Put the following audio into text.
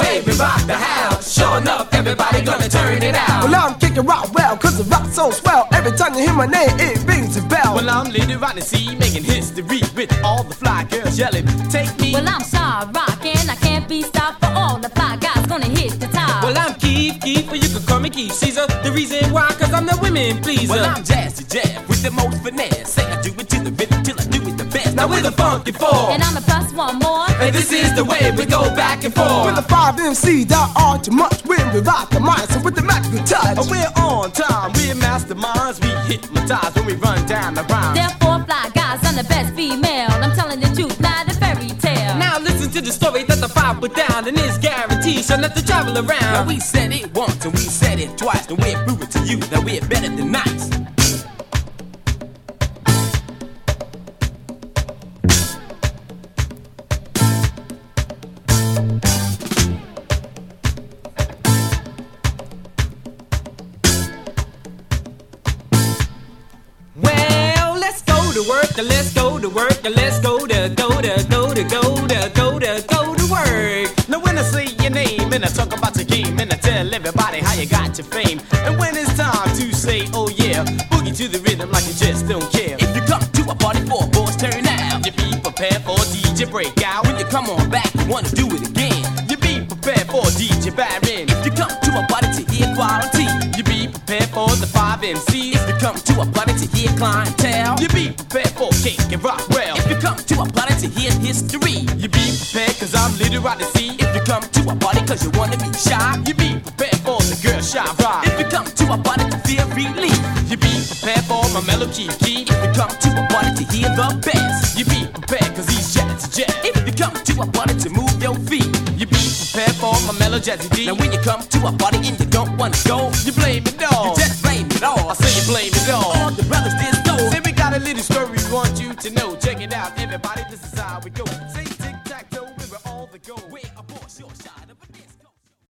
way we rock the house. Sure enough, everybody gonna turn it out. Well, I'm kicking rock well, cause the rock's so swell. Every time you hear my name, it rings a bell. Well, I'm Lady Ronnie C, making history with all the fly girls yelling, take me. Well, I'm Star Rock and I can't be stopped, for all the fly guys gonna hit the top. Well, I'm Keith, or you can call me Keith Caesar. The reason why, cause I'm the women pleaser. Well, I'm Jazzy Jeff with the most finesse. Say I do it to the rhythm till I do it the best. Now we're the funky four, and I'm the plus one more. And this is the way we go back and forth. With the 5 MCs that are too much, when we rock the mic, so with the magical touch. We're on time, we're masterminds. We hypnotize when we run down the rhyme. Therefore, fly guys, I'm the best female. I'm telling the truth, not a fairy tale. Now listen to the story that the 5 put down, and it's guaranteed, so let the travel around. Now we said it once and we said it twice, and we're proving to you that we're better than nice. Let's go to work, let's go to work. Now when I say your name and I talk about your game and I tell everybody how you got your fame, and when it's time to say oh yeah, boogie to the rhythm like you just don't care. If you come to a party for a boys turn out, you be prepared for DJ breakout. When you come on back, you wanna do it again. You be prepared for DJ Baron. If you come to a party to hear quality, you be prepared for the 5 MCs. If you come to a party to hear clientele, you be prepared for Cake and Rockwell. If you come to a party to hear history, you be prepared cause I'm Little Roddy C. If you come to a party cause you wanna be shy, you be prepared for the girl shy ride. If you come to a party to feel relief, you be prepared for my mellow key. If you come to a party to hear the best, you be prepared cause he's Jazzy Jeff. If you come to a party to move your feet, you be prepared for my mellow Jazzy D. Now when you come to a party and you don't wanna go, you blame it all. You just blame it all. I say you blame it all. All the brothers did so. Say we got a little story we want you to know. Check it out, everybody. This is how we go.